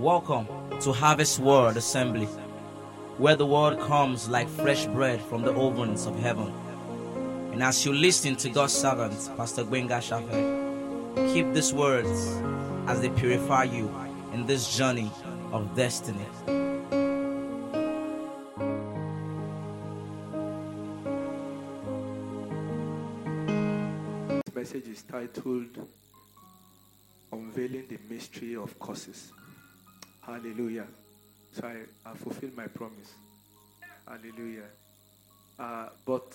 Welcome to Harvest Word Assembly, where the word comes like fresh bread from the ovens of heaven. And as you listen to God's servant, Pastor Gbenga Shafe, keep these words as they purify you in this journey of destiny. This message is titled Unveiling the Mystery of Curses. Hallelujah. So I fulfilled my promise. Hallelujah. But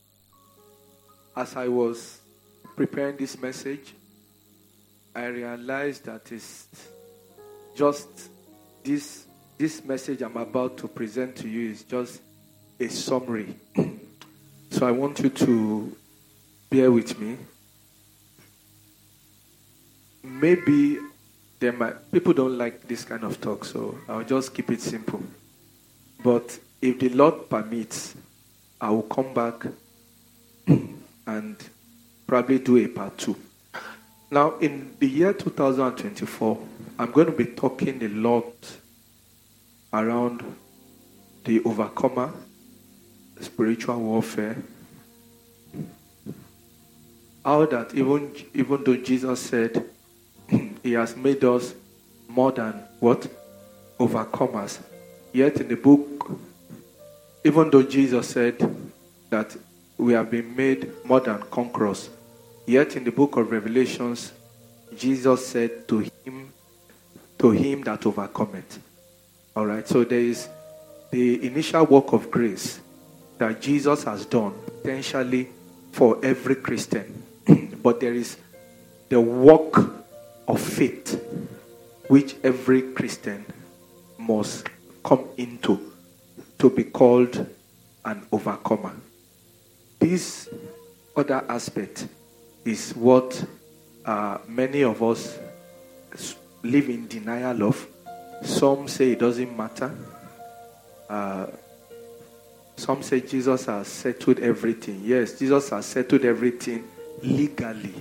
as I was preparing this message, I realized that it's just this message I'm about to present to you is just a summary. So I want you to bear with me. Maybe people don't like this kind of talk, so I'll just keep it simple. But if the Lord permits, I will come back and probably do a part 2. Now, in the year 2024, I'm going to be talking a lot around the overcomer, spiritual warfare. How that even though Jesus said he has made us more than what? Overcomers. Yet in the book, even though Jesus said that we have been made more than conquerors, yet in the book of Revelations, Jesus said to him that overcometh. All right, so there is the initial work of grace that Jesus has done potentially for every Christian. But there is the work of faith which every Christian must come into to be called an overcomer. This other aspect is what many of us live in denial of. Some say it doesn't matter. Some say Jesus has settled everything. Yes, Jesus has settled everything legally.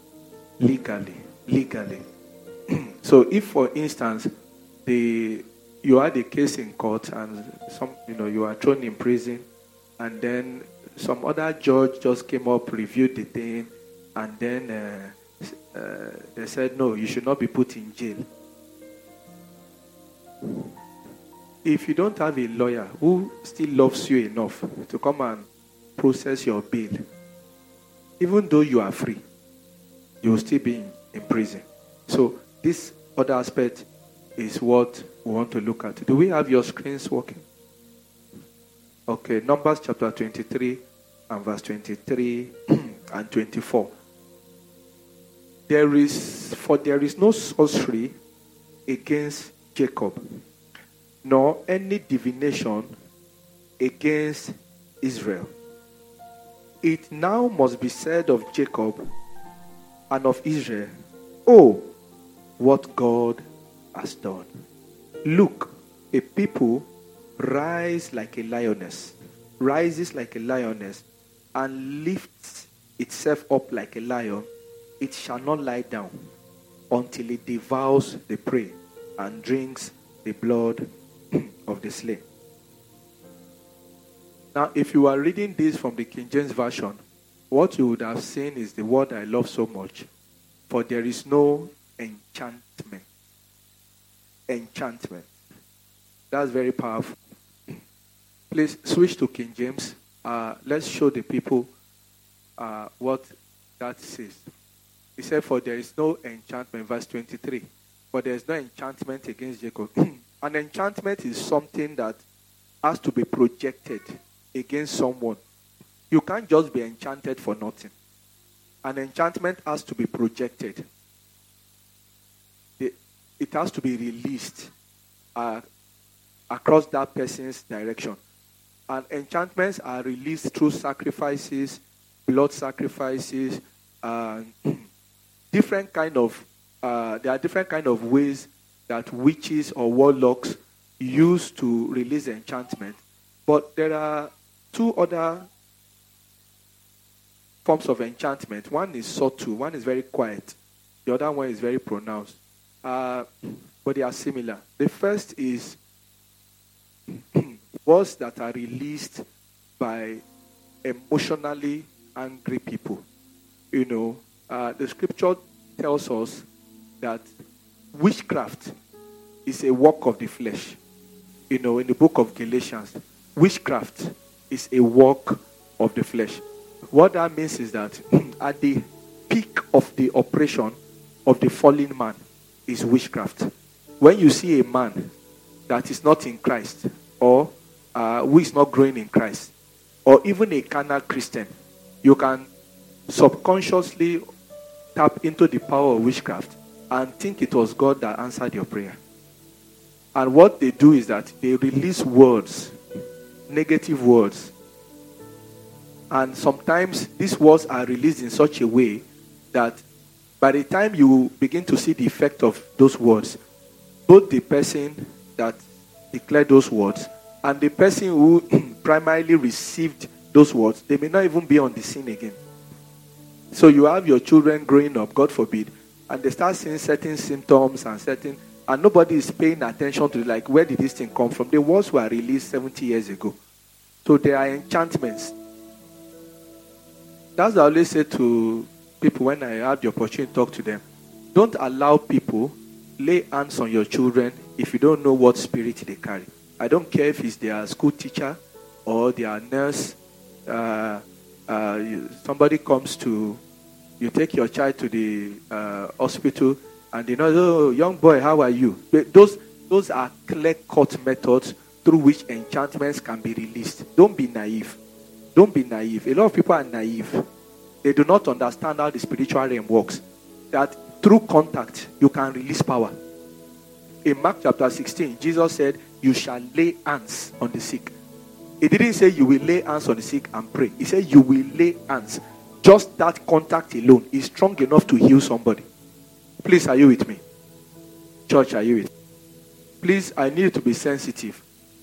So if, for instance, you had a case in court and you are thrown in prison, and then some other judge just came up, reviewed the thing, and then they said, no, you should not be put in jail. If you don't have a lawyer who still loves you enough to come and process your bail, even though you are free, you will still be in prison. So this other aspect is what we want to look at. Do we have your screens working? Okay, Numbers chapter 23 and verse 23 and 24. There is no sorcery against Jacob, nor any divination against Israel. It now must be said of Jacob and of Israel, oh, what God has done. Look, a people rises like a lioness, and lifts itself up like a lion. It shall not lie down until it devours the prey and drinks the blood of the slain. Now, if you are reading this from the King James Version, what you would have seen is the word I love so much. For there is no enchantment. Enchantment. That's very powerful. Please switch to King James. Let's show the people what that says. He said, for there is no enchantment, verse 23. For there is no enchantment against Jacob. An enchantment is something that has to be projected against someone. You can't just be enchanted for nothing. An enchantment has to be projected. It has to be released across that person's direction. And enchantments are released through sacrifices, blood sacrifices, different kind of. There are different kind of ways that witches or warlocks use to release enchantment. But there are two other forms of enchantment. One is subtle, one is very quiet. The other one is very pronounced. but they are similar. The first is words that are released by emotionally angry people. The scripture tells us that witchcraft is a work of the flesh. In the book of Galatians, witchcraft is a work of the flesh. What that means is that at the peak of the oppression of the fallen man is witchcraft. When you see a man that is not in Christ, or who is not growing in Christ, or even a carnal Christian, you can subconsciously tap into the power of witchcraft and think it was God that answered your prayer. And what they do is that they release words, negative words. And sometimes these words are released in such a way that by the time you begin to see the effect of those words, both the person that declared those words and the person who primarily received those words, they may not even be on the scene again. So you have your children growing up, God forbid, and they start seeing certain symptoms and nobody is paying attention to, like, where did this thing come from? The words were released 70 years ago. So they are enchantments. That's what I always say to people when I have the opportunity to talk to them. Don't allow people lay hands on your children if you don't know what spirit they carry. I don't care if it's their school teacher or their nurse. Somebody comes to, you take your child to the hospital and they know, oh, young boy, how are you? Those are clear-cut methods through which enchantments can be released. Don't be naive. Don't be naive. A lot of people are naive. They do not understand how the spiritual realm works. That through contact, you can release power. In Mark chapter 16, Jesus said, you shall lay hands on the sick. He didn't say you will lay hands on the sick and pray. He said you will lay hands. Just that contact alone is strong enough to heal somebody. Please, are you with me? Church, are you with me? Please, I need you to be sensitive.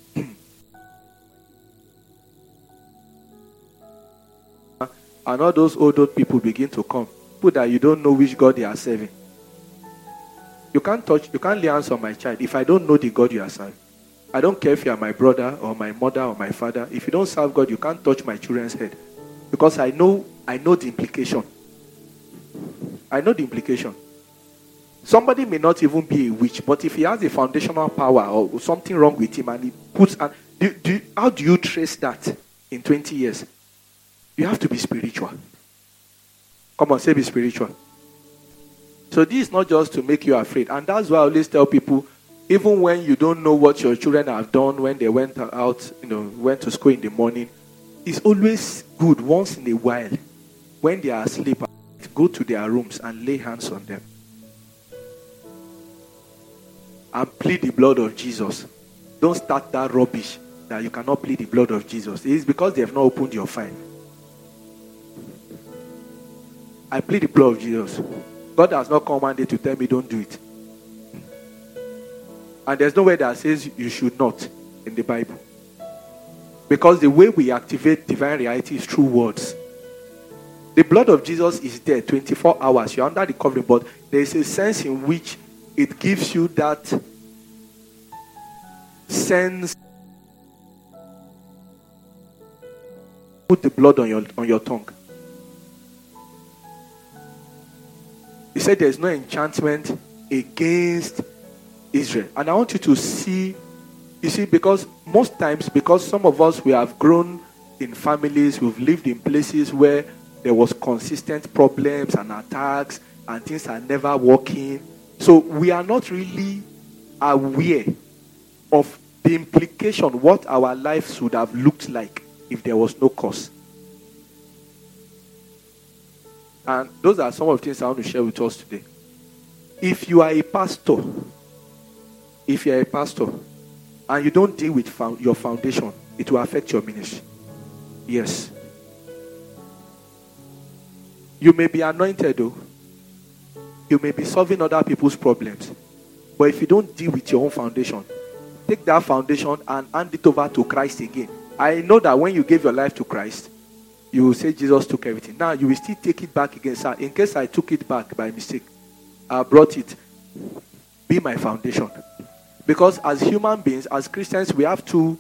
And all those old people begin to come. People that you don't know which God they are serving. You can't lay hands on my child if I don't know the God you are serving. I don't care if you are my brother or my mother or my father. If you don't serve God, you can't touch my children's head. Because I know the implication. I know the implication. Somebody may not even be a witch, but if he has a foundational power or something wrong with him and he puts... how do you trace that in 20 years? You have to be spiritual. Come on, say be spiritual. So this is not just to make you afraid. And that's why I always tell people, even when you don't know what your children have done when they went out, went to school in the morning, it's always good once in a while, when they are asleep, go to their rooms and lay hands on them. And plead the blood of Jesus. Don't start that rubbish that you cannot plead the blood of Jesus. It is because they have not opened your file. I plead the blood of Jesus. God has not come one day to tell me don't do it. And there's nowhere that says you should not in the Bible. Because the way we activate divine reality is through words. The blood of Jesus is there 24 hours. You're under the covering, but there is a sense in which it gives you that sense. Put the blood on your tongue. He said there's no enchantment against Israel. And I want you to see, because most times, because some of us, we have grown in families, we've lived in places where there was consistent problems and attacks and things are never working. So we are not really aware of the implication, what our lives would have looked like if there was no cause. And those are some of the things I want to share with us today. If you are a pastor, and you don't deal with your foundation, it will affect your ministry. Yes. You may be anointed though. You may be solving other people's problems. But if you don't deal with your own foundation, take that foundation and hand it over to Christ again. I know that when you gave your life to Christ, you will say Jesus took everything. Now you will still take it back again. Sir, in case I took it back by mistake, I brought it. be my foundation. Because as human beings, as Christians, we have two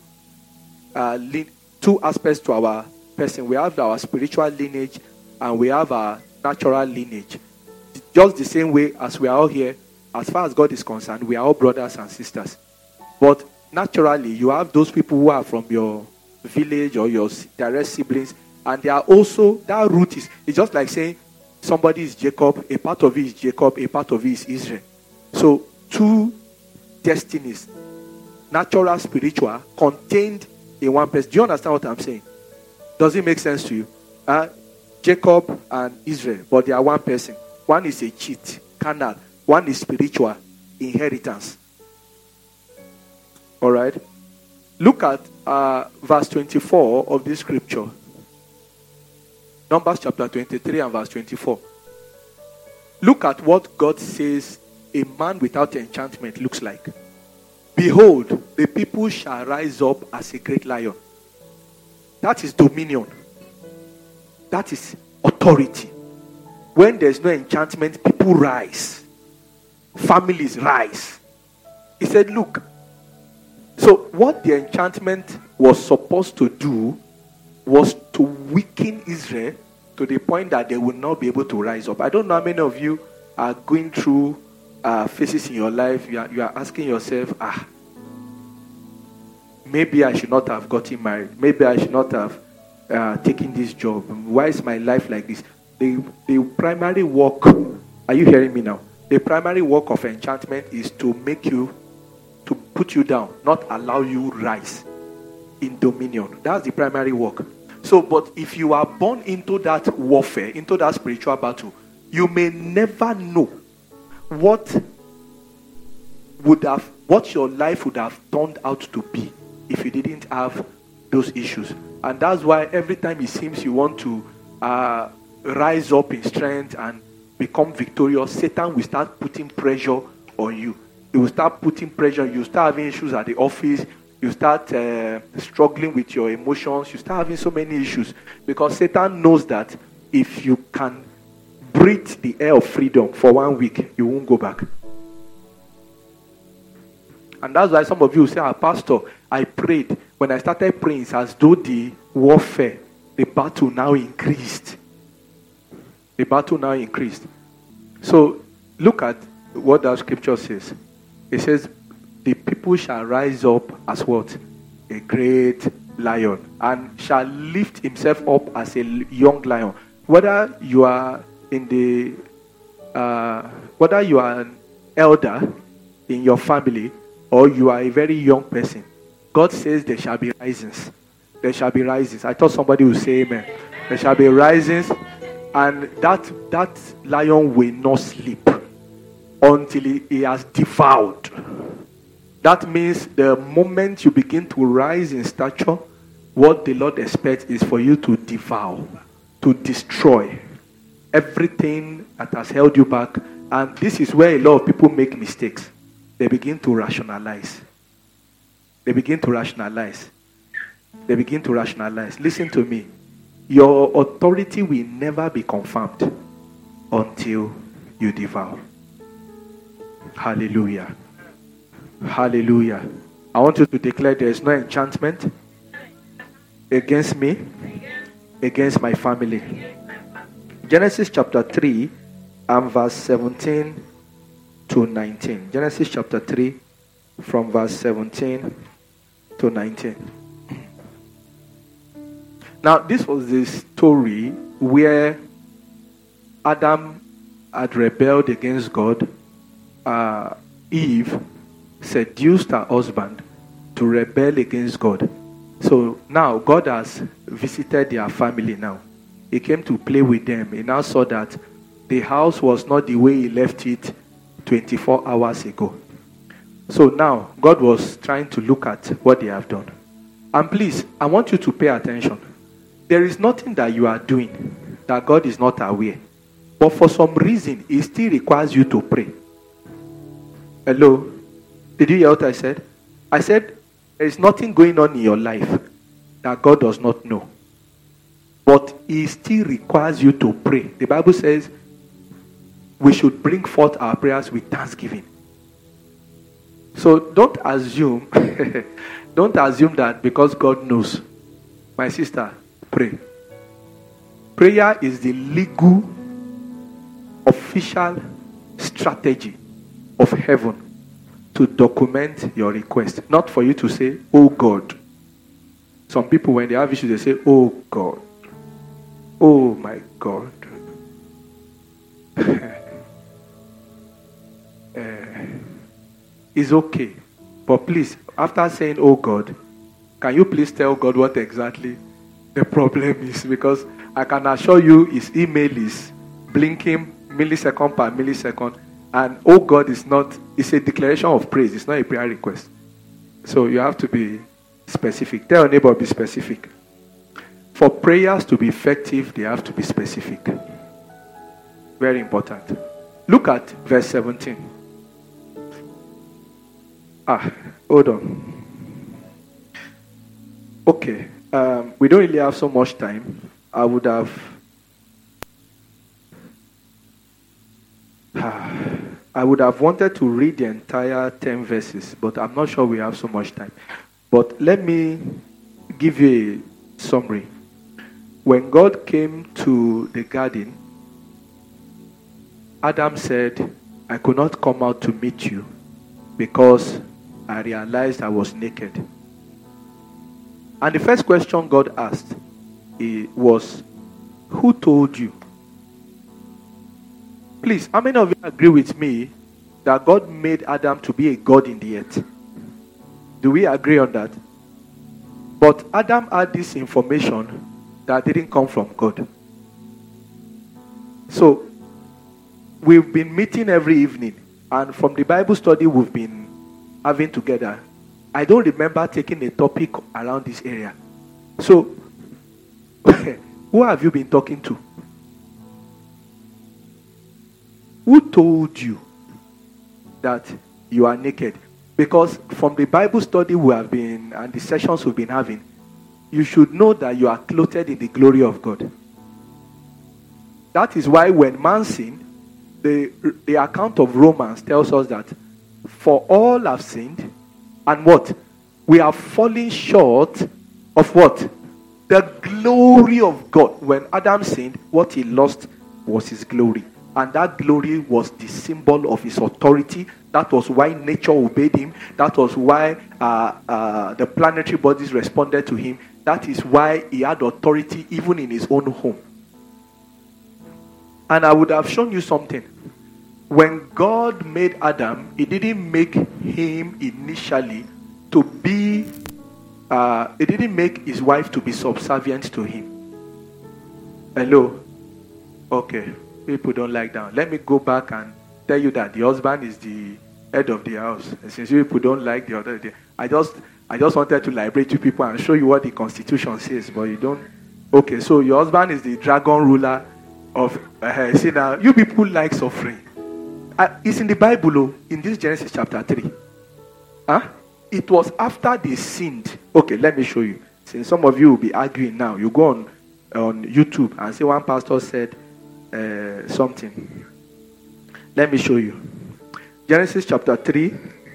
aspects to our person. We have our spiritual lineage and we have our natural lineage. Just the same way as we are all here, as far as God is concerned, we are all brothers and sisters. But naturally, you have those people who are from your village or your direct siblings, and they are also, that root is, it's just like saying somebody is Jacob, a part of it is Jacob, a part of it is Israel. So two destinies, natural, spiritual, contained in one person. Do you understand what I'm saying? Does it make sense to you? Jacob and Israel, but they are one person. One is a cheat, carnal. One is spiritual, inheritance. All right. Look at verse 24 of this scripture. Numbers chapter 23 and verse 24. Look at what God says a man without enchantment looks like. Behold, the people shall rise up as a great lion. That is dominion. That is authority. When there's no enchantment, people rise. Families rise. He said, look. So what the enchantment was supposed to do was to weaken Israel to the point that they would not be able to rise up. I don't know how many of you are going through phases in your life. You are asking yourself, maybe I should not have gotten married. Maybe I should not have taken this job. Why is my life like this? The primary work, are you hearing me now? The primary work of enchantment is to make you, to put you down, not allow you rise in dominion. That's the primary work. So, but if you are born into that warfare, into that spiritual battle, you may never know what your life would have turned out to be if you didn't have those issues. And that's why every time it seems you want to rise up in strength and become victorious, Satan will start putting pressure on you. He will start putting pressure. You start having issues at the office. You start struggling with your emotions. You start having so many issues because Satan knows that if you can breathe the air of freedom for 1 week, you won't go back. And that's why some of you say, Pastor, I prayed. When I started praying, it's as though the warfare, the battle now increased. The battle now increased. So look at what that scripture says. It says, the people shall rise up as what? A great lion. And shall lift himself up as a young lion. Whether you are whether you are an elder in your family or you are a very young person, God says there shall be risings. There shall be risings. I thought somebody would say amen. There shall be risings, and that lion will not sleep until he has devoured. That means the moment you begin to rise in stature, what the Lord expects is for you to devour, to destroy everything that has held you back. And this is where a lot of people make mistakes. They begin to rationalize. They begin to rationalize. They begin to rationalize. Listen to me. Your authority will never be confirmed until you devour. Hallelujah. Hallelujah. I want you to declare there is no enchantment against me, against my family. Genesis chapter 3 and verse 17 to 19. Genesis chapter 3 from verse 17 to 19. Now, this was the story where Adam had rebelled against God. Eve seduced her husband to rebel against God. So now God has visited their family now. He came to play with them. He now saw that the house was not the way he left it 24 hours ago. So now God was trying to look at what they have done. And please, I want you to pay attention. There is nothing that you are doing that God is not aware. But for some reason, He still requires you to pray. Hello? Did you hear what I said? I said, there is nothing going on in your life that God does not know. But He still requires you to pray. The Bible says we should bring forth our prayers with thanksgiving. So don't assume, don't assume that because God knows. My sister, pray. Prayer is the legal, official strategy of heaven to document your request. Not for you to say, oh God. Some people, when they have issues, they say, oh God. Oh my God. It's okay. But please, after saying, oh God, can you please tell God what exactly the problem is? Because I can assure you his email is blinking millisecond per millisecond. And oh God is not, it's a declaration of praise. It's not a prayer request. So you have to be specific. Tell your neighbor, be specific. For prayers to be effective, they have to be specific. Very important. Look at verse 17. Hold on. Okay. We don't really have so much time. I would have wanted to read the entire 10 verses, but I'm not sure we have so much time. But let me give you a summary. When God came to the garden, Adam said, I could not come out to meet you because I realized I was naked. And the first question God asked was, who told you? Please, how many of you agree with me that God made Adam to be a God in the earth? Do we agree on that? But Adam had this information that didn't come from God. So, we've been meeting every evening, and from the Bible study we've been having together, I don't remember taking a topic around this area. So, who have you been talking to? Who told you that you are naked? Because from the Bible study we have been, and the sessions we've been having, you should know that you are clothed in the glory of God. That is why when man sinned, the account of Romans tells us that for all have sinned, and what? We are falling short of what? The glory of God. When Adam sinned, what he lost was his glory. And that glory was the symbol of his authority. That was why nature obeyed him. That was why the planetary bodies responded to him. That is why he had authority even in his own home. And I would have shown you something. When God made Adam, he didn't make him initially to be, he didn't make his wife to be subservient to him. Hello? Okay. People don't like that. Let me go back and tell you that the husband is the head of the house. And since you people don't like the other day, I just wanted to liberate you people and show you what the Constitution says, but you don't. Okay, so your husband is the dragon ruler of. See now, you people like suffering. It's in the Bible, in this Genesis chapter 3. It was after they sinned. Okay, let me show you. Since some of you will be arguing now, you go on YouTube and say one pastor said something. Let me show you. Genesis chapter 3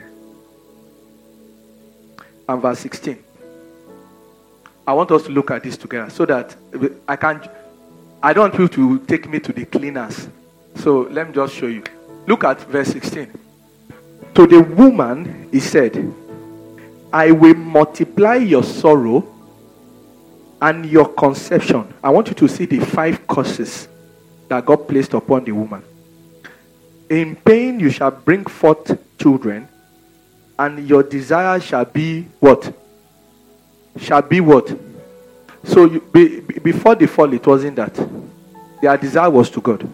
and verse 16. I want us to look at this together so that I don't want you to take me to the cleaners. So let me just show you. Look at verse 16. To the woman, he said, I will multiply your sorrow and your conception. I want you to see the 5 curses that God placed upon the woman. In pain you shall bring forth children, and your desire shall be what? Shall be what? So before the fall, it wasn't that. Their desire was to God.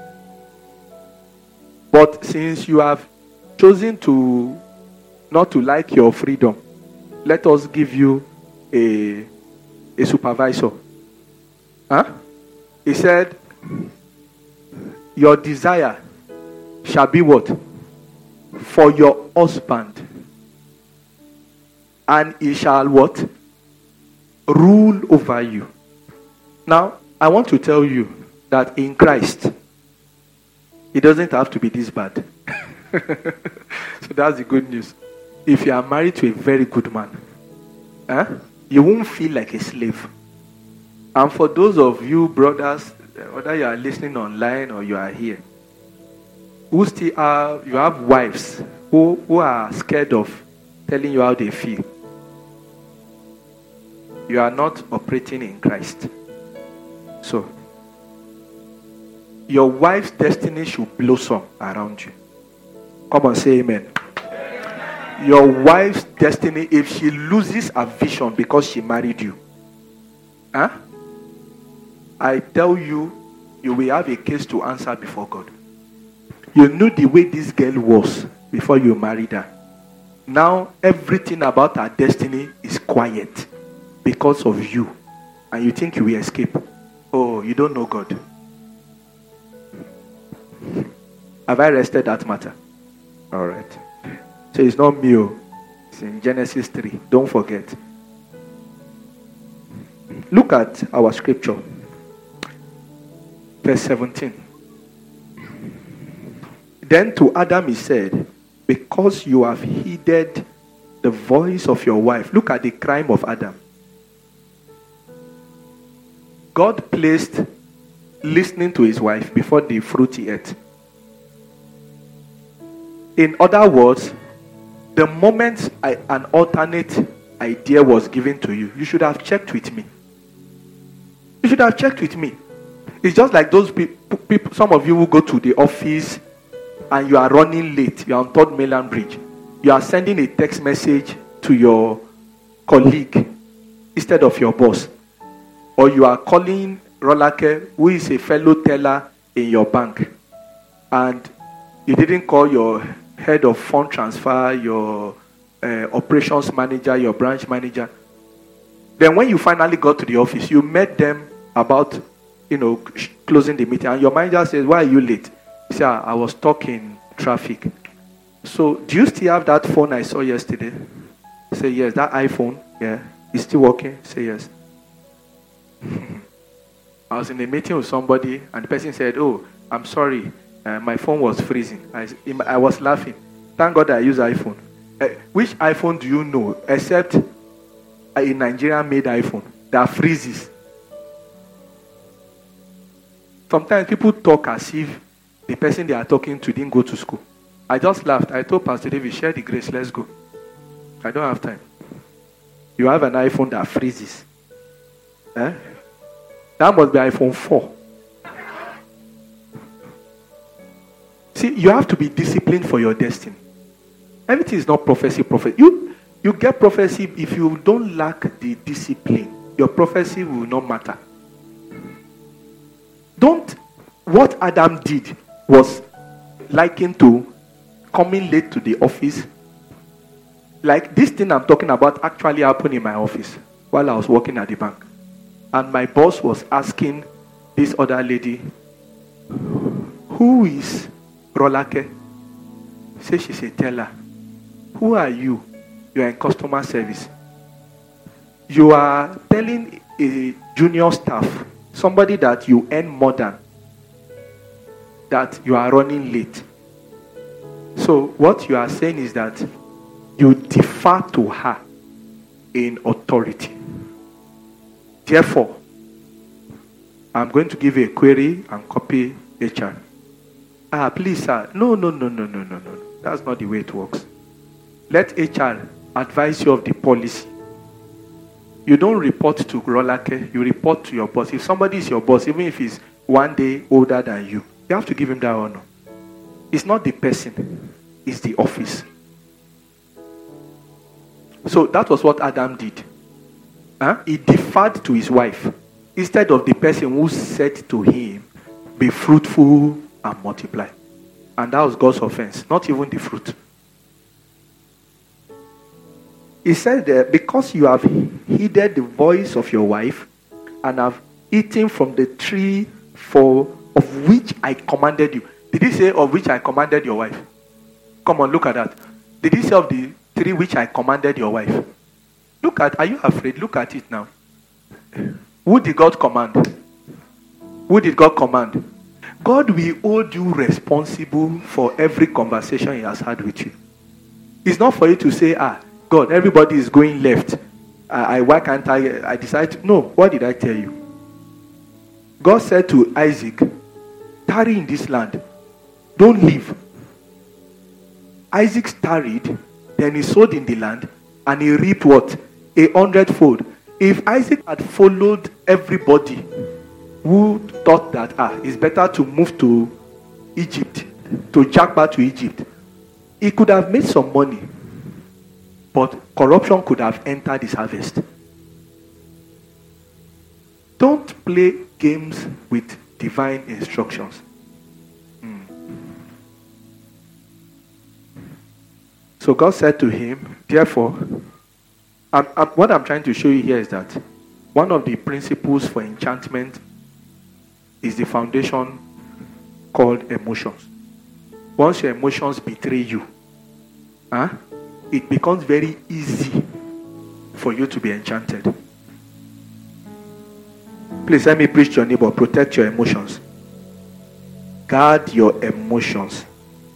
But since you have chosen to not to like your freedom, let us give you a supervisor. He said, your desire shall be what? For your husband. And he shall what? Rule over you. Now, I want to tell you that in Christ, it doesn't have to be this bad. So that's the good news. if you are married to a very good man, you won't feel like a slave. And for those of you brothers, whether you are listening online or you are here, who still you have wives who are scared of telling you how they feel, you are not operating in Christ. So, your wife's destiny should blossom around you. Come on, say amen. Your wife's destiny, if she loses a vision because she married you, I tell you, you will have a case to answer before God. You knew the way this girl was before you married her. Now, everything about her destiny is quiet because of you. And you think you will escape. Oh, you don't know God. Have I rested that matter? All right. So it's not me. It's in Genesis 3. Don't forget. Look at our scripture. Verse 17. Then to Adam he said, because you have heeded the voice of your wife. Look at the crime of Adam. God placed listening to his wife before the fruit he ate. In other words, the moment an alternate idea was given to you, you should have checked with me. You should have checked with me. It's just like those people, some of you who go to the office and you are running late. You are on 3rd Mainland Bridge. You are sending a text message to your colleague instead of your boss. Or you are calling Rolake, who is a fellow teller in your bank. And you didn't call your head of fund transfer, your operations manager, your branch manager. Then when you finally got to the office, you met them about, closing the meeting. And your manager says, why are you late? He said, I was stuck in traffic. So, do you still have that phone I saw yesterday? Say, yes. That iPhone, yeah. It's still working? Say, yes. I was in a meeting with somebody, and the person said, oh, I'm sorry. My phone was freezing. I was laughing. Thank God I use iPhone. Which iPhone do you know, except a Nigerian-made iPhone that freezes? Sometimes people talk as if the person they are talking to didn't go to school. I just laughed. I told Pastor David, share the grace, let's go. I don't have time. You have an iPhone that freezes. That must be iPhone 4. See, you have to be disciplined for your destiny. Everything is not prophecy. You get prophecy if you don't lack the discipline. Your prophecy will not matter. What Adam did was likened to coming late to the office. Like this thing I'm talking about actually happened in my office while I was working at the bank. And my boss was asking this other lady, who is Rolake? Say she's a teller. Who are you? You are in customer service. You are telling a junior staff, somebody that you earn more than, that you are running late. So what you are saying is that you defer to her in authority. Therefore, I'm going to give you a query and copy HR. Please, sir. No. That's not the way it works. Let HR advise you of the policy. You don't report to Rolake, you report to your boss. If somebody is your boss, even if he's one day older than you, you have to give him that honor. It's not the person, it's the office. So that was what Adam did. He deferred to his wife instead of the person who said to him, be fruitful and multiply. And that was God's offense, not even the fruit. He said that because you have heeded the voice of your wife and have eaten from the tree of which I commanded you. Did he say of which I commanded your wife? Come on, look at that. Did he say of the tree which I commanded your wife? Are you afraid? Look at it now. Who did God command? Who did God command? God will hold you responsible for every conversation he has had with you. It's not for you to say, God, everybody is going left. Why can't I decide to? No, what did I tell you? God said to Isaac, tarry in this land. Don't leave. Isaac tarried, then he sowed in the land, and he reaped what? 100-fold. If Isaac had followed everybody who thought that it's better to move to Egypt, to jack back to Egypt, he could have made some money, but corruption could have entered his harvest. Don't play games with divine instructions. So God said to him, therefore, what I'm trying to show you here is that one of the principles for enchantment is the foundation called emotions. Once your emotions betray you, it becomes very easy for you to be enchanted. Please let me preach to your neighbor. Protect your emotions. Guard your emotions.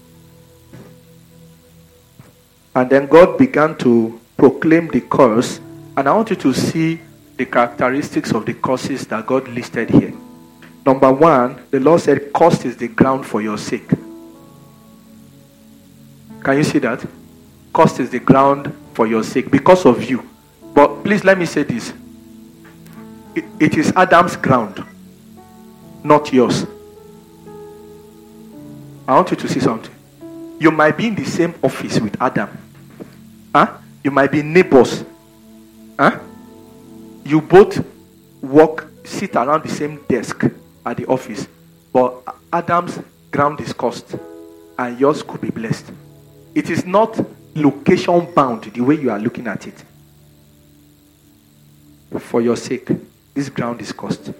And then God began to proclaim the curse. And I want you to see the characteristics of the curses that God listed here. Number one, the Lord said, cursed is the ground for your sake. Can you see that? Cursed is the ground for your sake because of you. But please let me say this. It is Adam's ground, not yours. I want you to see something. You might be in the same office with Adam. You might be neighbors. You both sit around the same desk at the office. But Adam's ground is cursed and yours could be blessed. It is not location bound the way you are looking at it. For your sake, this ground is cursed.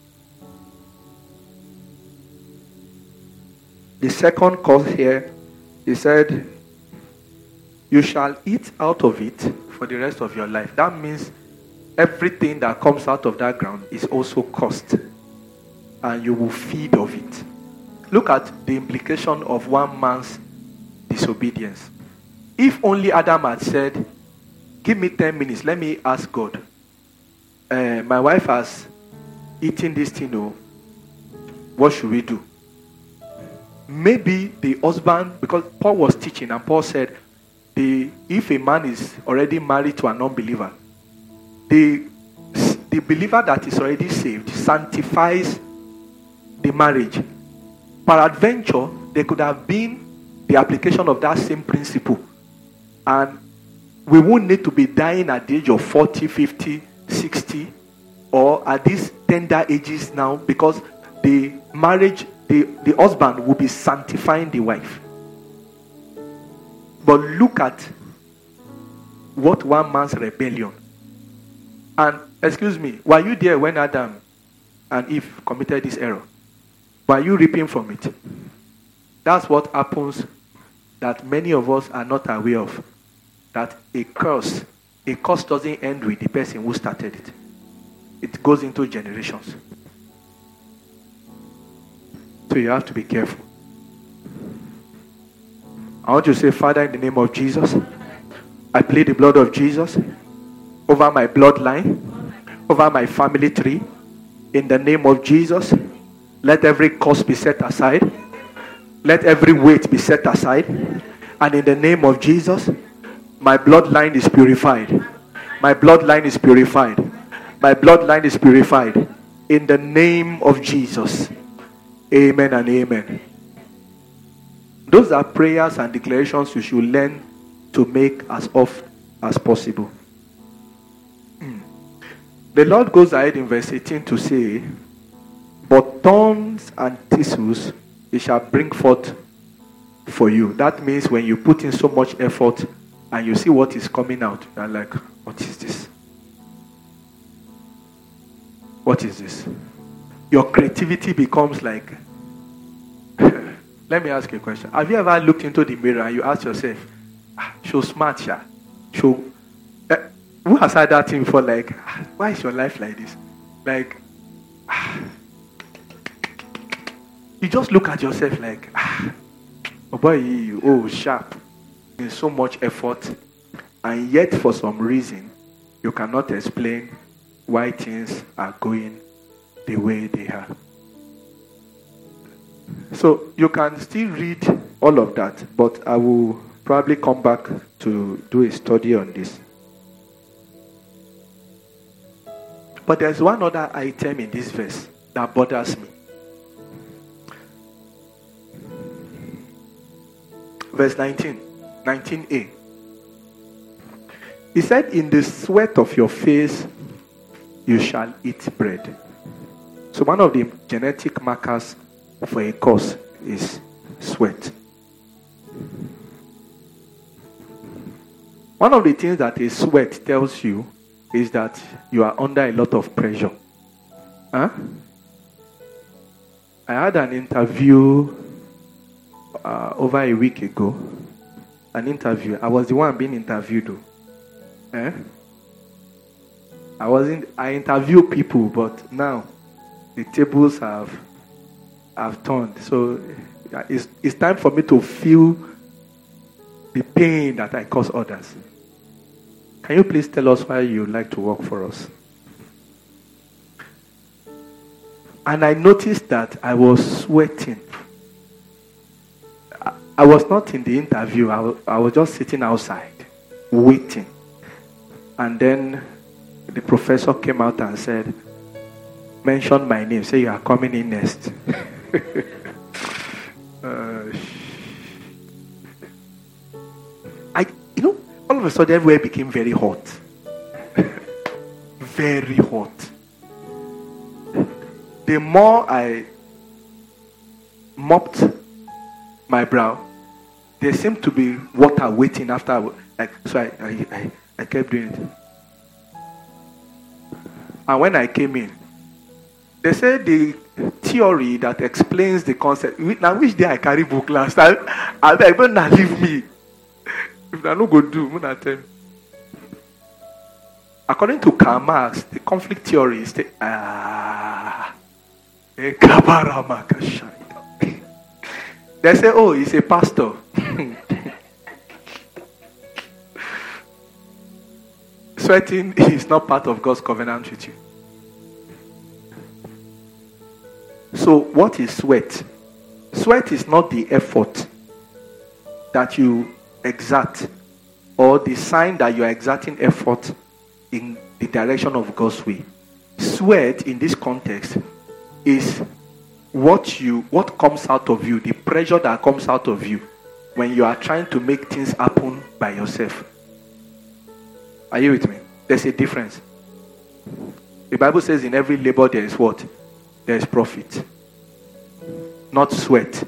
The second curse here, he said, you shall eat out of it for the rest of your life. That means everything that comes out of that ground is also cursed. And you will feed of it. Look at the implication of one man's disobedience. If only Adam had said, give me 10 minutes, let me ask God. My wife has eaten this thing, what should we do? Maybe the husband, because Paul was teaching and Paul said, if a man is already married to an unbeliever, the believer that is already saved sanctifies the marriage. Peradventure, there could have been the application of that same principle. And we won't need to be dying at the age of 40, 50, 60, or at these tender ages now, because the marriage, the husband will be sanctifying the wife. But look at what one man's rebellion. And excuse me, were you there when Adam and Eve committed this error? Were you reaping from it? That's what happens that many of us are not aware of. That a curse doesn't end with the person who started it. It goes into generations. So you have to be careful. I want you to say, Father, in the name of Jesus, I plead the blood of Jesus over my bloodline, over my family tree. In the name of Jesus, let every curse be set aside. Let every weight be set aside. And in the name of Jesus, my bloodline is purified. My bloodline is purified. My bloodline is purified. In the name of Jesus. Amen and amen. Those are prayers and declarations you should learn to make as often as possible. The Lord goes ahead in verse 18 to say, but thorns and thistles He shall bring forth for you. That means when you put in so much effort and you see what is coming out, you are like, what is this? What is this? Your creativity becomes like, let me ask you a question. Have you ever looked into the mirror and you ask yourself, show smart, yeah? Show, who has had that thing for like, why is your life like this? Like, you just look at yourself like, oh boy, oh sharp. in so much effort, and yet for some reason, you cannot explain why things are going the way they are. So you can still read all of that, but I will probably come back to do a study on this. But there's one other item in this verse that bothers me. Verse 19a. He said, in the sweat of your face, you shall eat bread. So one of the genetic markers for a curse is sweat. One of the things that a sweat tells you is that you are under a lot of pressure. Huh? I had an interview over a week ago. An interview. I was the one being interviewed though. I interview people, but now the tables have turned. So it's time for me to feel the pain that I cause others. Can you please tell us why you like to work for us? And I noticed that I was sweating. I was not in the interview. I was just sitting outside, waiting. And then the professor came out and said, mention my name. Say you are coming in next. All of a sudden, everywhere became very hot. Very hot. The more I mopped my brow, there seemed to be water waiting after. So I kept doing it. And when I came in, they said the theory that explains the concept. Now, which day I carry book last? I beg, but now leave me. If I no go do, I'm not tell. According to Karl Marx, the conflict theory is they say, oh, he's a pastor. Sweating is not part of God's covenant with you. So, what is sweat? Sweat is not the effort that you exert or the sign that you are exerting effort in the direction of God's way. Sweat in this context is what comes out of you, the pressure that comes out of you when you are trying to make things happen by yourself. Are you with me? There's a difference. The Bible says in every labor there is what? There is profit. Not sweat.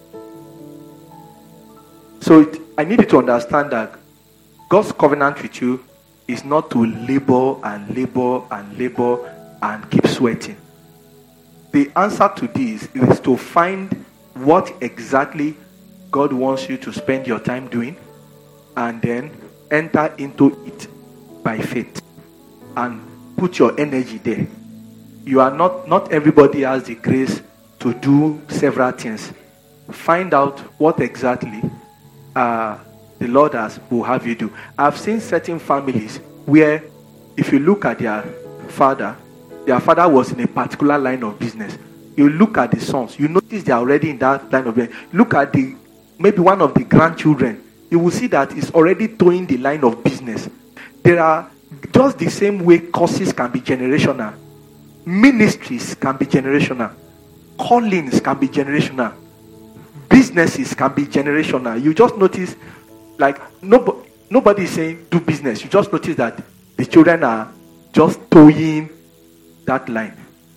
So I need you to understand that God's covenant with you is not to labor and labor and labor and keep sweating. The answer to this is to find what exactly God wants you to spend your time doing and then enter into it by faith and put your energy there. You are not everybody has the grace to do several things. Find out what exactly the Lord will have you do. I've seen certain families where if you look at their father was in a particular line of business. You look at the sons, you notice they are already in that line of business. Look at maybe one of the grandchildren, you will see that it's already towing the line of business. There are just the same way courses can be generational. Ministries can be generational. Callings can be generational. Businesses can be generational. You just notice, like, nobody is saying do business. You just notice that the children are just towing that line.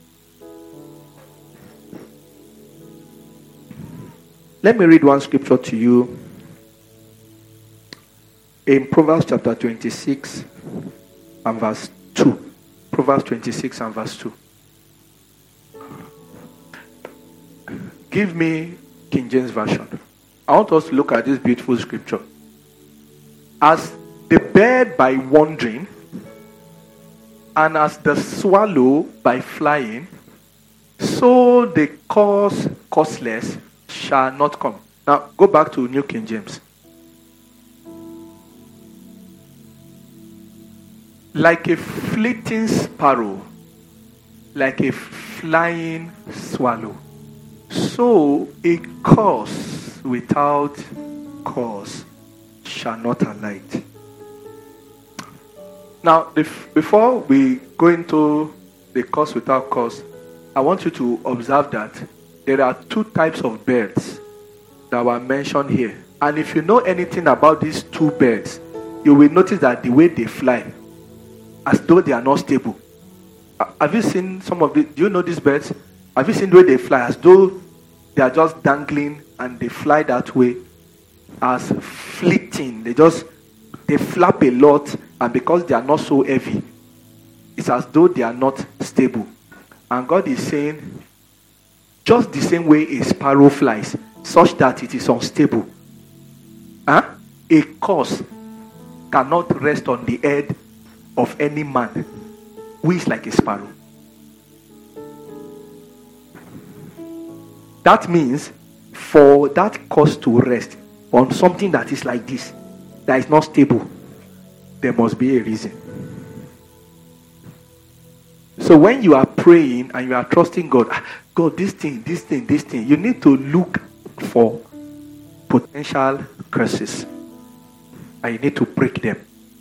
Let me read one scripture to you. In Proverbs chapter 26 and verse 2. Proverbs 26 and verse 2. Give me King James Version. I want us to look at this beautiful scripture. As the bird by wandering, and as the swallow by flying, so the causeless shall not come. Now, go back to New King James. like a fleeting sparrow, like a flying swallow. So a curse without cause shall not alight. Now, before we go into the cause without cause, I want you to observe that there are two types of birds that were mentioned here. And if you know anything about these two birds, you will notice that the way they fly, as though they are not stable. Have you seen some of the, do you know these birds? Have you seen the way they fly, as though they are just dangling and they fly that way, as fleeting. They flap a lot, and because they are not so heavy, it's as though they are not stable. And God is saying, just the same way a sparrow flies, such that it is unstable. A curse cannot rest on the head of any man who is like a sparrow. That means for that curse to rest on something that is like this, that is not stable, there must be a reason. So when you are praying and you are trusting God, God, this thing, you need to look for potential curses and you need to break them.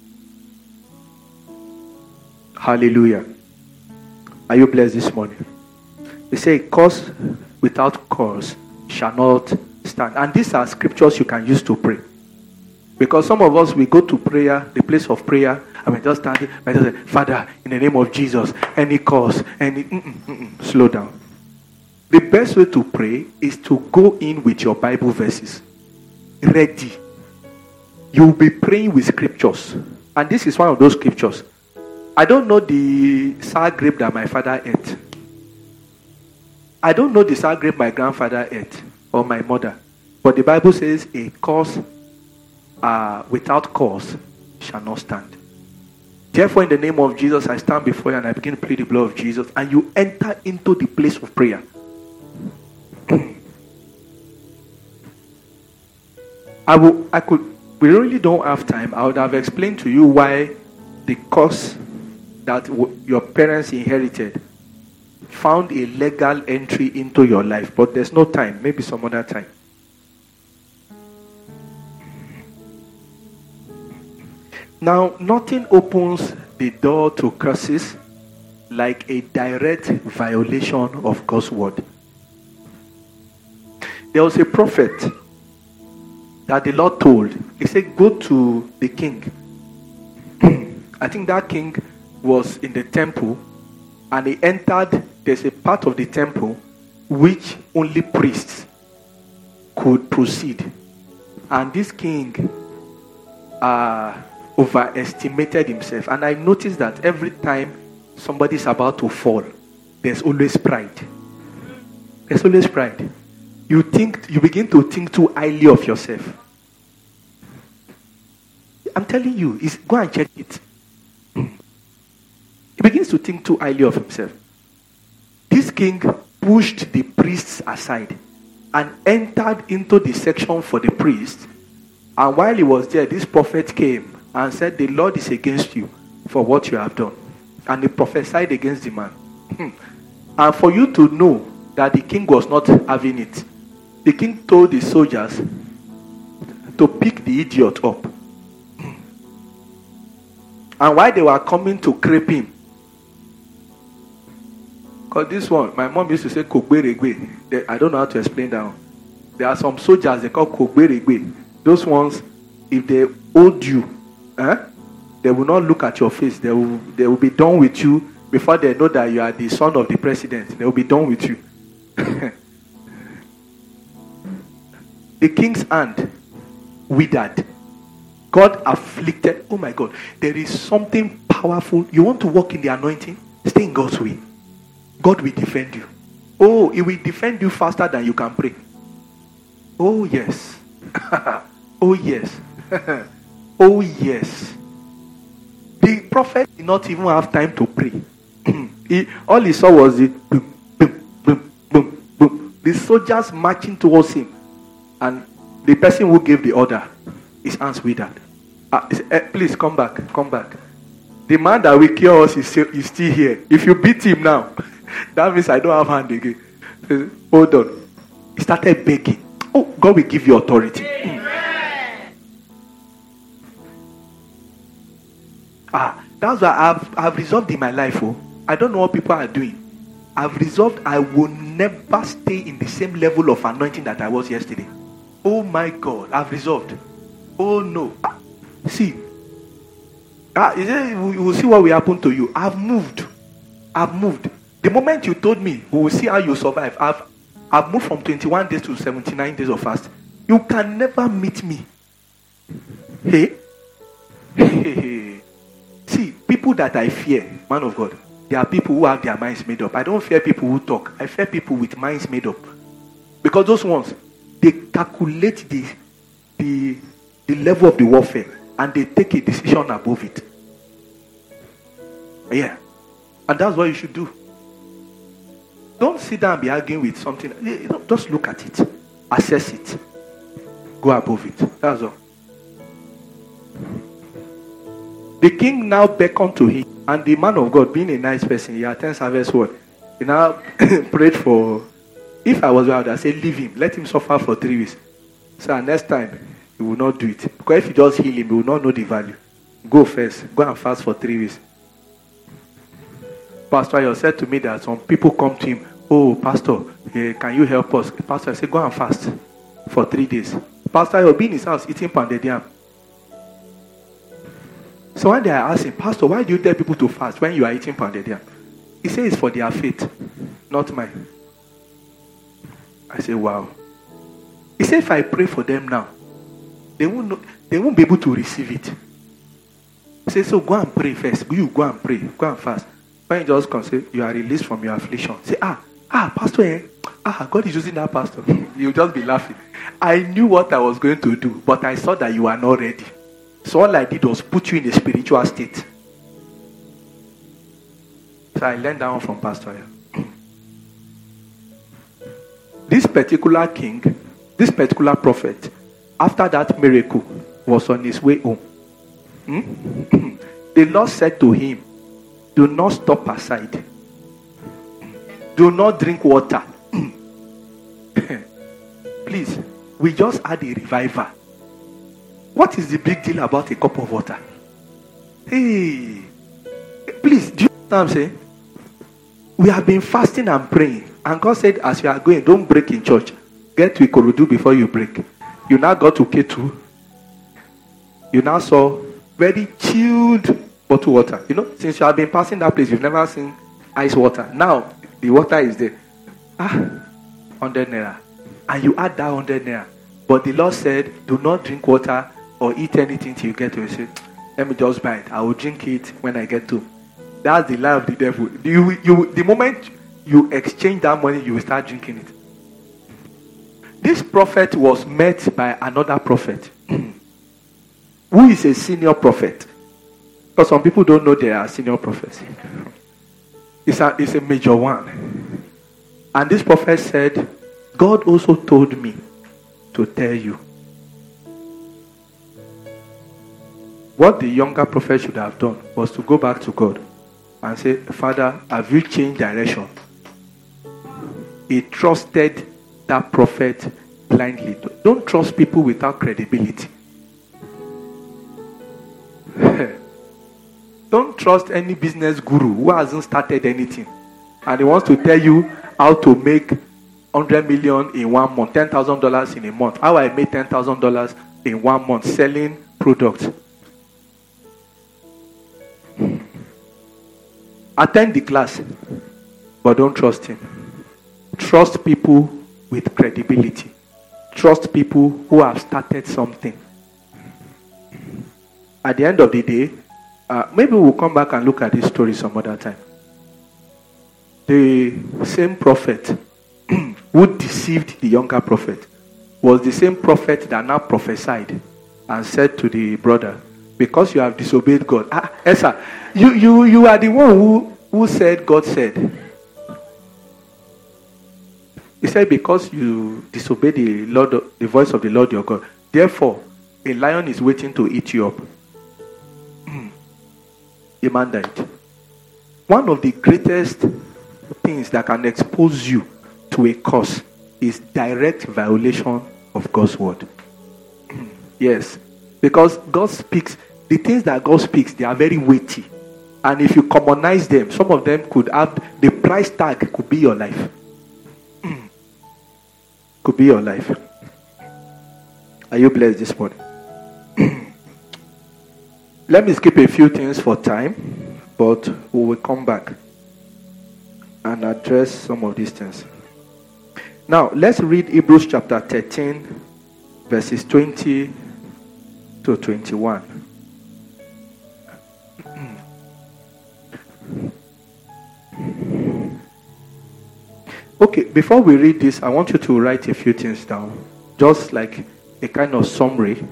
Hallelujah. Are you blessed this morning? They say, curse without cause shall not stand. And these are scriptures you can use to pray. Because some of us, we go to prayer, the place of prayer, and we just stand and just say, Father, in the name of Jesus, any cause, slow down. The best way to pray is to go in with your Bible verses. Ready. You'll be praying with scriptures. And this is one of those scriptures. I don't know the sour grape that my father ate. I don't know the sour grape my grandfather ate or my mother. But the Bible says a cause without cause shall not stand. Therefore, in the name of Jesus, I stand before you and I begin to plead the blood of Jesus. And you enter into the place of prayer. We really don't have time. I would have explained to you why the curse that your parents inherited found a legal entry into your life. But there's no time. Maybe some other time. Now, nothing opens the door to curses like a direct violation of God's word. There was a prophet that the Lord told. He said, go to the king. I think that king was in the temple, and he entered. There's a part of the temple which only priests could proceed. And this king overestimated himself. And I noticed that every time somebody's about to fall, there's always pride. There's always pride. You begin to think too highly of yourself. I'm telling you, go and check it. He begins to think too highly of himself. This king pushed the priests aside and entered into the section for the priests. And while he was there, this prophet came and said, the Lord is against you for what you have done. And he prophesied against the man. And for you to know that the king was not having it, the king told the soldiers to pick the idiot up. And while they were coming to crepe him, because this one, my mom used to say, Kogberegbe. I don't know how to explain that one. There are some soldiers they call Kogberegbe. Those ones, if they hold you, they will not look at your face. They will be done with you before they know that you are the son of the president. They will be done with you. The king's hand withered. God afflicted. Oh my God. There is something powerful. You want to walk in the anointing? Stay in God's way. God will defend you. Oh, He will defend you faster than you can pray. Oh yes. Oh yes. Oh yes. The prophet did not even have time to pray. All he saw was the boom, boom, boom, boom, boom. The soldiers marching towards him. And the person who gave the order, his hands withered. Please come back. The man that will cure us is still here. If you beat him now, that means I don't have hand again. Hold on. He started begging. Oh, God will give you authority. That's why I've resolved in my life. Oh, I don't know what people are doing. I've resolved I will never stay in the same level of anointing that I was yesterday. Oh my God, I've resolved. Oh no. See, you will see what will happen to you. I've moved. The moment you told me, we will see how you survive. I've moved from 21 days to 79 days of fast. You can never meet me. Hey. See, people that I fear, man of God, they are people who have their minds made up. I don't fear people who talk. I fear people with minds made up. Because those ones, they calculate the level of the warfare and they take a decision above it. Yeah. And that's what you should do. Don't sit down and be arguing with something. Just look at it. Assess it. Go above it. That's all. The king now beckoned to him. And the man of God, being a nice person, he attends harvest word. He now prayed for, if I was out, I'd say, leave him. Let him suffer for 3 weeks. So next time, he will not do it. Because if you just heal him, he will not know the value. Go first. Go and fast for 3 weeks. Pastor, you said to me that some people come to him, oh, Pastor, can you help us? Pastor, I said, go and fast for 3 days. Pastor, you'll be in his house eating pounded yam. So one day I asked him, Pastor, why do you tell people to fast when you are eating pounded yam? He says it's for their faith, not mine. I said, wow. He said, if I pray for them now, they won't be able to receive it. He said, so go and pray first. You go and pray. Go and fast. When you just come, say, you are released from your affliction. Say, Pastor, God is using that pastor. You'll just be laughing. I knew what I was going to do, but I saw that you are not ready. So all I did was put you in a spiritual state. So I learned that one from Pastor. This particular king, this particular prophet, after that miracle, was on his way home. The Lord said to him, do not stop aside. Do not drink water. Please, we just had a revival. What is the big deal about a cup of water? Hey, please, do you know what I'm saying? We have been fasting and praying. And God said, as you are going, don't break in church. Get to Ikorodu before you break. You now got to K2. You now saw very chilled bottled water. You know, since you have been passing that place, you've never seen ice water. Now, the water is there. 100 naira. And you add that 100 naira. But the Lord said, do not drink water or eat anything till you get to it. Say, let me just buy it. I will drink it when I get to. That's the lie of the devil. The moment you exchange that money, you will start drinking it. This prophet was met by another prophet who is a senior prophet. Because some people don't know they are senior prophets. It's a major one. And this prophet said, God also told me to tell you. What the younger prophet should have done was to go back to God and say, Father, have you changed direction? He trusted that prophet blindly. Don't trust people without credibility. Don't trust any business guru who hasn't started anything and he wants to tell you how to make 100 million in 1 month, $10,000 in a month. How I made $10,000 in 1 month selling products. Attend the class, but don't trust him. Trust people with credibility. Trust people who have started something. At the end of the day, maybe we'll come back and look at this story some other time. The same prophet who deceived the younger prophet was the same prophet that now prophesied and said to the brother, because you have disobeyed God. Esther, you are the one who said God said. He said, because you disobeyed the voice of the Lord your God, therefore a lion is waiting to eat you up. a man died. One of the greatest things that can expose you to a curse is direct violation of God's word. Yes, because God speaks, the things that God speaks, they are very weighty. And if you commonize them, some of them could have, the price tag could be your life. Could be your life. Are you blessed this morning? Let me skip a few things for time, but we will come back and address some of these things. Now, let's read Hebrews chapter 13, verses 20 to 21. Okay, before we read this, I want you to write a few things down, just like a kind of summary.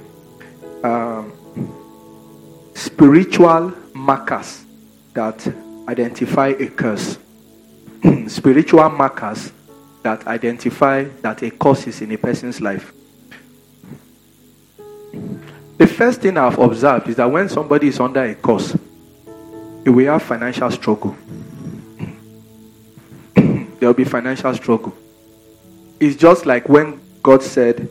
Spiritual markers that identify a curse. Spiritual markers that identify that a curse is in a person's life. The first thing I've observed is that when somebody is under a curse, he will have financial struggle. There will be financial struggle. It's just like when God said,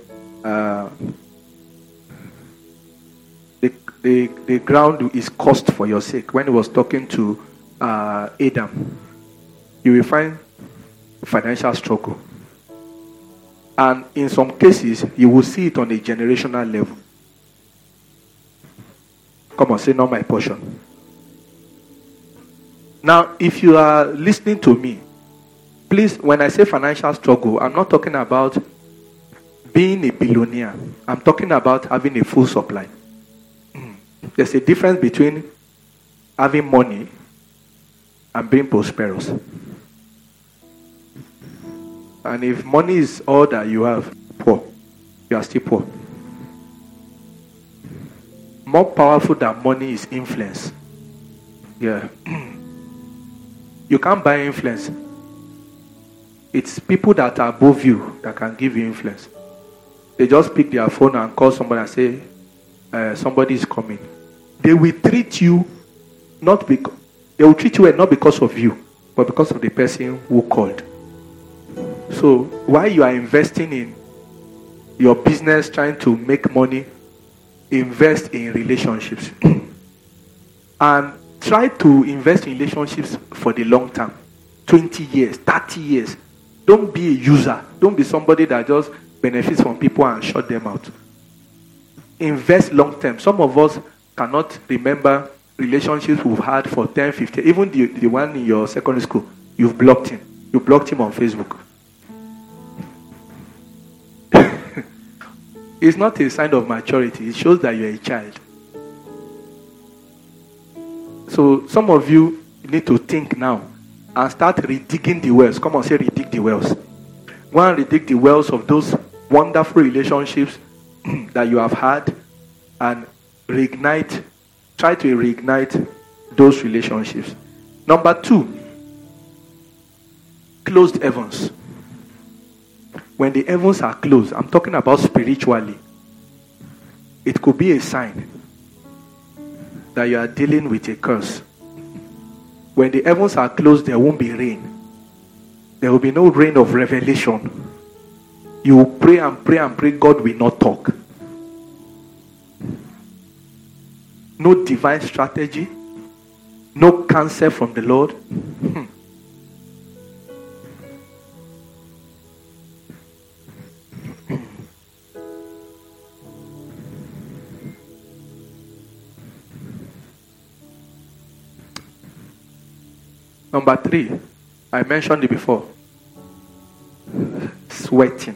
the ground is cursed for your sake. When he was talking to Adam, you will find financial struggle. And in some cases, you will see it on a generational level. Come on, say, not my portion. Now, if you are listening to me, please, when I say financial struggle, I'm not talking about being a billionaire. I'm talking about having a full supply. There's a difference between having money and being prosperous. And if money is all that you have, poor, you are still poor. More powerful than money is influence. Yeah. You can't buy influence. It's people that are above you that can give you influence. They just pick their phone and call somebody and say, somebody is coming. They will treat you they will treat you not because of you, but because of the person who called. So while you are investing in your business, trying to make money, invest in relationships. And try to invest in relationships for the long term. 20 years, 30 years. Don't be a user. Don't be somebody that just benefits from people and shut them out. Invest long term. Some of us cannot remember relationships we've had for 10, 15. Even the one in your secondary school, you've blocked him. You blocked him on Facebook. It's not a sign of maturity. It shows that you're a child. So some of you need to think now and start redigging the wells. Come on, say redig the wells. Go and redig the wells of those wonderful relationships that you have had and reignite. Try to reignite those relationships. Number 2, closed heavens. When the heavens are closed, I'm talking about spiritually. It could be a sign that you are dealing with a curse. When the heavens are closed, there won't be rain. There will be no rain of revelation. You will pray and pray and pray, God will not talk. No divine strategy. No counsel from the Lord. Number 3, I mentioned it before. Sweating.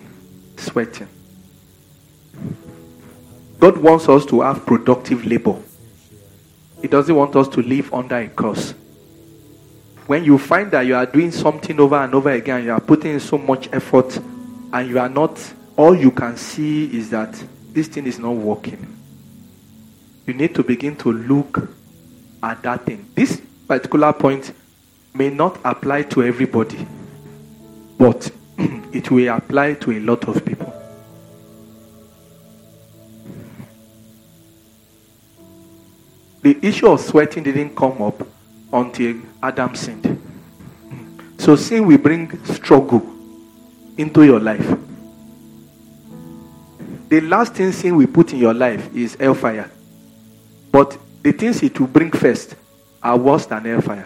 God wants us to have productive labor. He doesn't want us to live under a curse. When you find that you are doing something over and over again, you are putting in so much effort, and you are not, all you can see is that this thing is not working. You need to begin to look at that thing. This particular point may not apply to everybody, but it will apply to a lot of people. the issue of sweating didn't come up until Adam sinned. So sin will bring struggle into your life. The last thing sin will put in your life is hellfire. But the things it will bring first are worse than hellfire.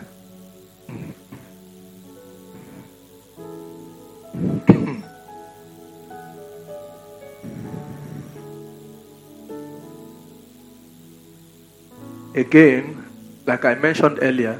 Again, like I mentioned earlier,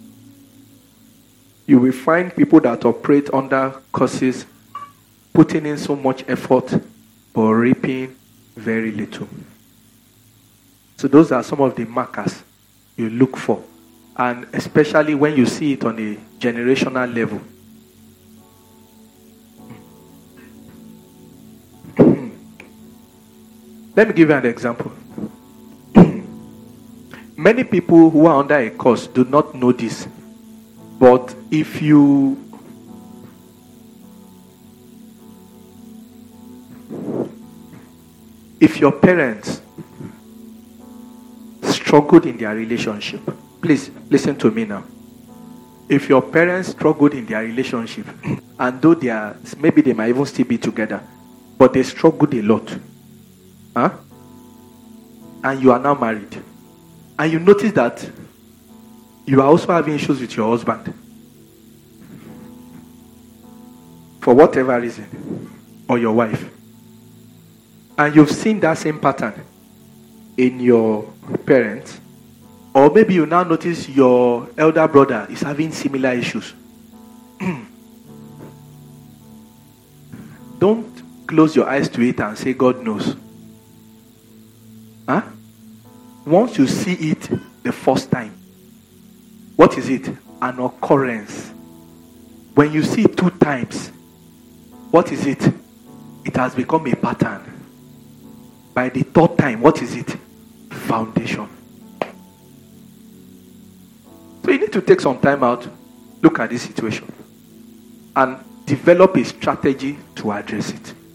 you will find people that operate under curses putting in so much effort but reaping very little. So those are some of the markers you look for, and especially when you see it on a generational level. Let me give you an example. Many people who are under a curse do not know this. But if your parents struggled in their relationship, please listen to me now. If your parents struggled in their relationship, and though maybe they might even still be together, but they struggled a lot, and you are now married, and you notice that you are also having issues with your husband, for whatever reason, or your wife, and you've seen that same pattern in your parents, or maybe you now notice your elder brother is having similar issues. Don't close your eyes to it and say God knows. Once you see it the first time, what is it? An occurrence. When you see it 2 times, what is it? It has become a pattern. By the 3rd time, what is it? Foundation. So you need to take some time out, look at this situation, and develop a strategy to address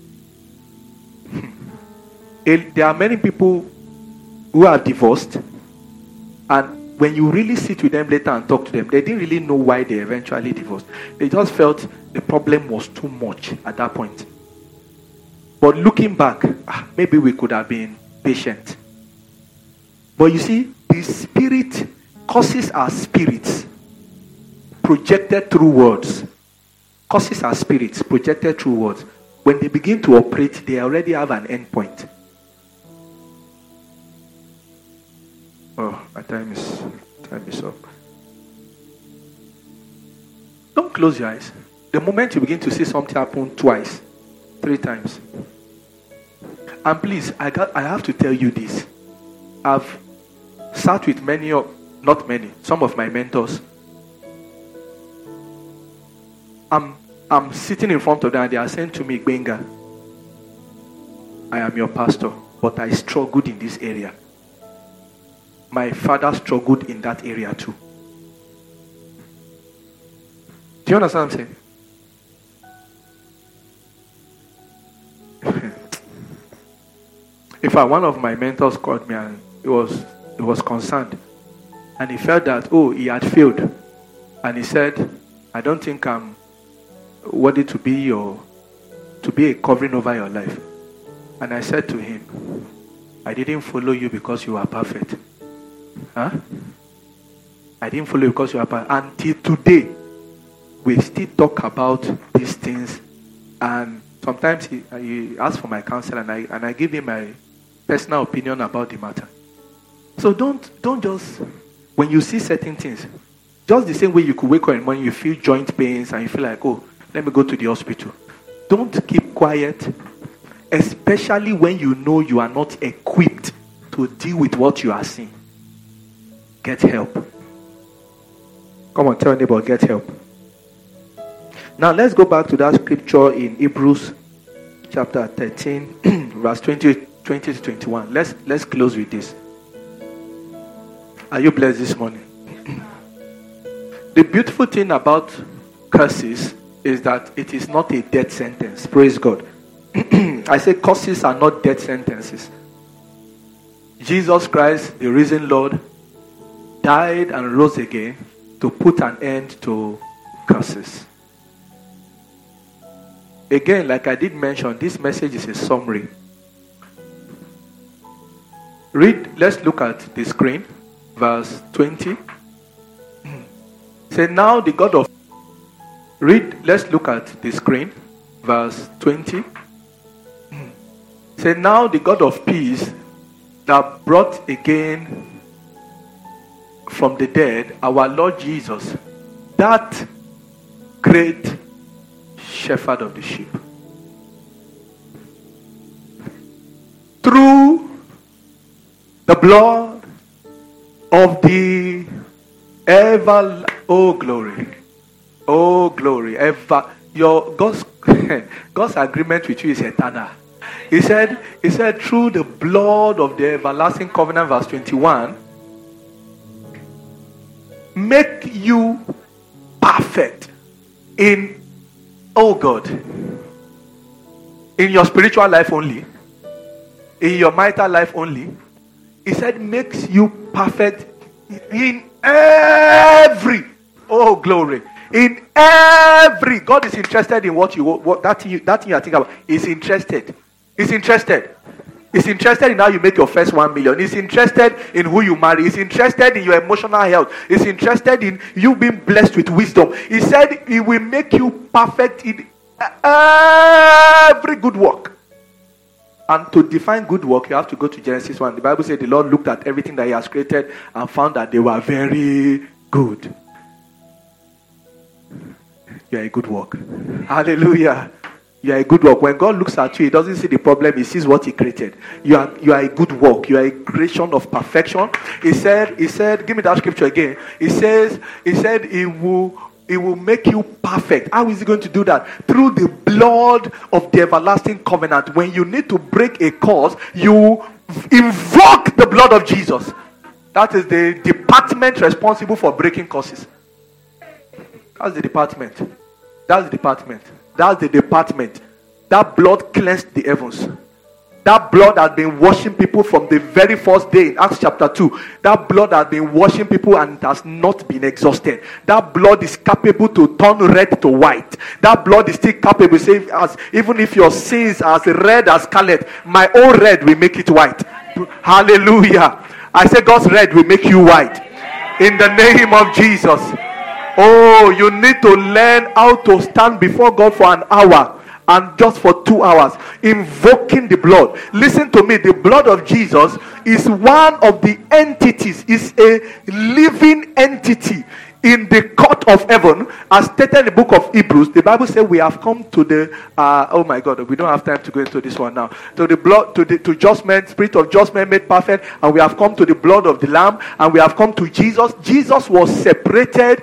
it. There are many people who are divorced, and when you really sit with them later and talk to them, they didn't really know why they eventually divorced. They just felt the problem was too much at that point. But looking back, maybe we could have been patient. But you see, the spirit, curses are spirits projected through words. Curses are spirits projected through words. When they begin to operate, they already have an end point. Oh, my time is up. Don't close your eyes. The moment you begin to see something happen twice, 3 times. And please, I have to tell you this. I've sat with some of my mentors. I'm sitting in front of them and they are saying to me, Gbenga, I am your pastor, but I struggled in this area. My father struggled in that area too. Do you understand what I'm saying? In fact, one of my mentors called me and he was concerned. And he felt that, he had failed. And he said, I don't think I'm worthy to be a covering over your life. And I said to him, I didn't follow you because you are perfect. I didn't follow you because you are perfect. Until today, we still talk about these things. And sometimes he asks for my counsel and I give him my personal opinion about the matter. So don't just, when you see certain things, just the same way you could wake up in the morning, you feel joint pains and you feel like, let me go to the hospital. Don't keep quiet, especially when you know you are not equipped to deal with what you are seeing. Get help. Come on, tell your neighbor, get help. Now let's go back to that scripture in Hebrews chapter 13, verse 20 to 21. Let's close with this. Are you blessed this morning? The beautiful thing about curses is that it is not a death sentence. Praise God. I say curses are not death sentences. Jesus Christ, the risen Lord, died and rose again to put an end to curses. Again, like I did mention, this message is a summary. Let's look at the screen, verse 20. Say, now the God of... let's look at the screen, verse 20. Say, now the God of peace that brought again from the dead our Lord Jesus, that great shepherd of the sheep, through the blood of the oh glory, your God's agreement with you is eternal. He said through the blood of the everlasting covenant, verse 21, make you perfect in, oh God, in your spiritual life only, in your marital life only. He said makes you perfect in every, oh glory, in every. God is interested in that thing you are thinking about. He's interested in how you make your first 1 million. He's interested in who you marry. He's interested in your emotional health. He's interested in you being blessed with wisdom. He said he will make you perfect in every good work. And to define good work, you have to go to Genesis 1. The Bible said the Lord looked at everything that he has created and found that they were very good. You are a good work. Hallelujah. You are a good work. When God looks at you, he doesn't see the problem, he sees what he created. You are a good work. You are a creation of perfection. He said, give me that scripture again. He said he will make you perfect. How is he going to do that? Through the blood of the everlasting covenant. When you need to break a curse, you invoke the blood of Jesus. That is the department responsible for breaking curses. That's the department. That blood cleansed the heavens. That blood has been washing people from the very first day in Acts chapter 2. That blood has been washing people and it has not been exhausted. That blood is capable to turn red to white. That blood is still capable, even if your sins are as red as scarlet, my own red will make it white. Hallelujah. I say God's red will make you white. In the name of Jesus. Oh, you need to learn how to stand before God for an hour. And just for 2 hours, invoking the blood. Listen to me, the blood of Jesus is one of the entities, is a living entity in the court of heaven. As stated in the book of Hebrews, the Bible says we have come to the, oh my God, we don't have time to go into this one now. To the blood, to judgment, spirit of judgment made perfect, and we have come to the blood of the Lamb, and we have come to Jesus. Jesus was separated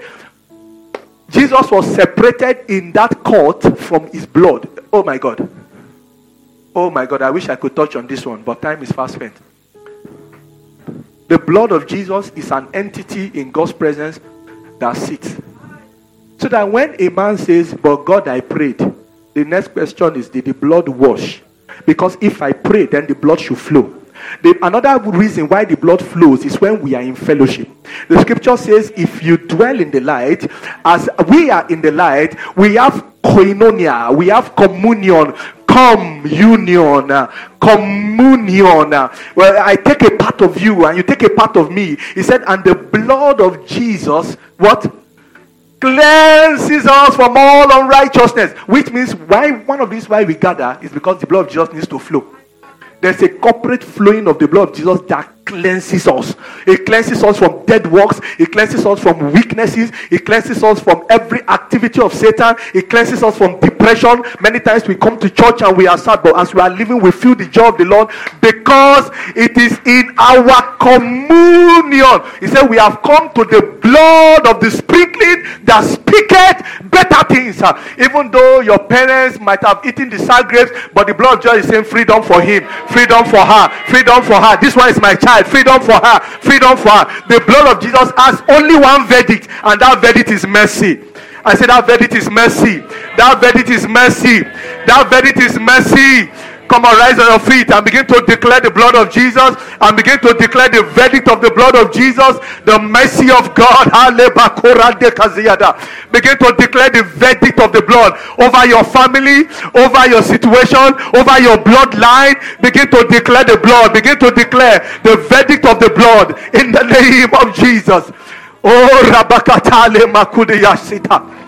in that court from his blood. Oh my God, I wish I could touch on this one, but time is fast spent. The blood of Jesus is an entity in God's presence that sits. So that when a man says, but God, I prayed, the next question is, did the blood wash? Because if I pray, then the blood should flow. Another reason why the blood flows is when we are in fellowship. The scripture says, if you dwell in the light, as we are in the light, we have koinonia, we have communion. Communion. Well, I take a part of you and you take a part of me. He said, and the blood of Jesus, what? Cleanses us from all unrighteousness. Which means one of these why we gather is because the blood of Jesus needs to flow. There's a corporate flowing of the blood of Jesus that cleanses us. It cleanses us from dead works. It cleanses us from weaknesses. It cleanses us from every activity of Satan. It cleanses us from depression. Many times we come to church and we are sad, but as we are living, we feel the joy of the Lord because it is in our communion. He said, we have come to the blood of the sprinkling that speaketh better things. Even though your parents might have eaten the sour grapes, but the blood of Jesus is saying freedom for him, freedom for her, freedom for her. This one is my child. Freedom for her, freedom for her. The blood of Jesus has only one verdict, and that verdict is mercy. I said that verdict is mercy. That verdict is mercy. That verdict is mercy. Come on, rise on your feet and begin to declare the blood of Jesus, and begin to declare the verdict of the blood of Jesus, the mercy of God. Begin to declare the verdict of the blood over your family, over your situation, over your bloodline. Begin to declare the blood. Begin to declare the verdict of the blood in the name of Jesus. Oh, Rabakatale Makudiyashita.